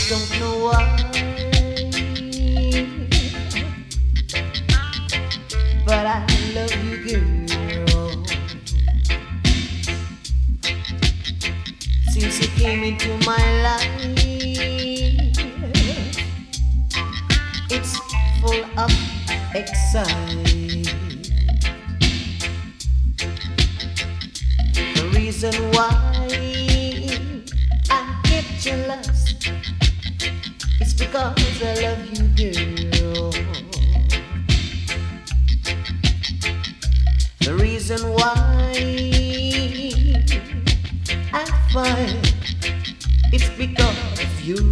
don't know why, but I love you, girl. Since you came into my life, it's full of excitement. The reason why I get jealous is because I love you, girl. The reason why I fight it's because